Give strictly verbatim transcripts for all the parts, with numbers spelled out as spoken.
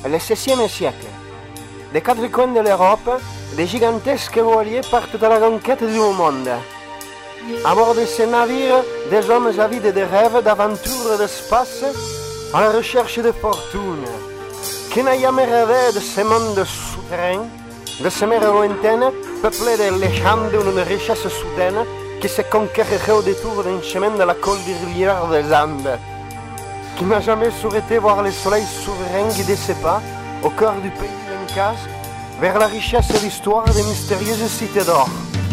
Le seizième siècle. Des quatre coins de l'Europe, des gigantesques voiliers partent à la conquête du monde. À bord de ces navires, des hommes avides de rêves, d'aventures, d'espace, à la recherche de fortune. Qui n'a jamais rêvé de ce monde souterrain, de ces mers lointaines, peuplées de légendes ou d'une richesse soudaine, qui se conquérirait au détour d'un chemin de la cordillère des Andes? Qui n'a jamais souhaité voir le soleil souverain guider ses pas au cœur du pays d'Incas vers la richesse et l'histoire des mystérieuses cités d'or?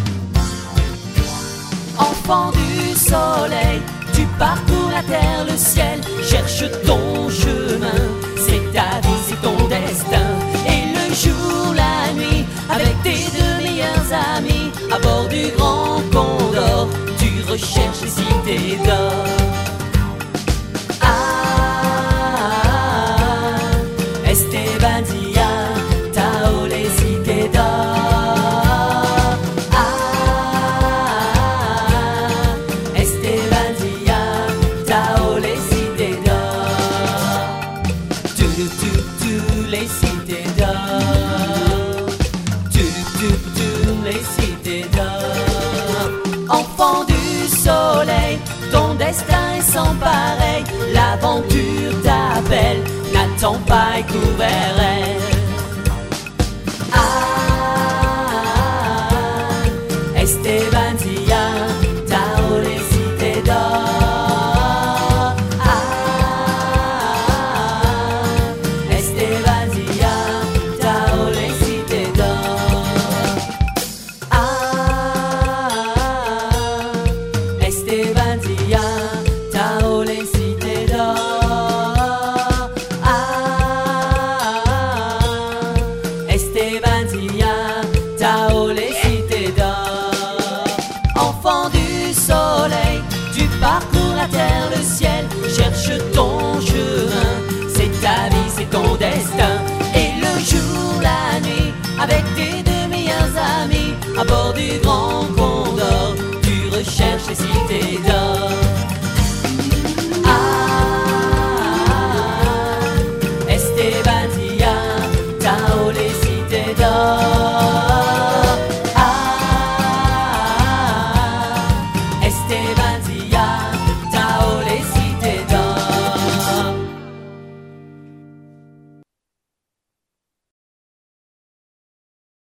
Enfant du soleil, tu parcours la terre, le ciel, cherche ton chemin, c'est ta vie, c'est ton destin. Et le jour, la nuit, avec tes deux meilleurs amis, à bord du grand Condor, tu recherches les cités d'or. Estebandia, Tao les cités d'or. Ah, Estebandia, Tao les cités d'or. Tu, tu, tu, les cités d'or. Tu, tu, tu, les cités d'or. Enfant du soleil, ton destin est sans pareil. L'aventure t'appelle, n'attends pas et cours vers elle. Ah, Estebandia, Tao les cités d'or. Ah, Estebandia, Tao les cités d'or. Ah, Estebandia, Tao les cités d'or. Estebandia, Tao les cités d'or. Enfant du soleil, tu parcours la terre, le ciel, cherche ton chemin, c'est ta vie, c'est ton destin. Et le jour, la nuit, avec tes deux meilleurs amis, à bord du grand Condor, tu recherches les cités d'or.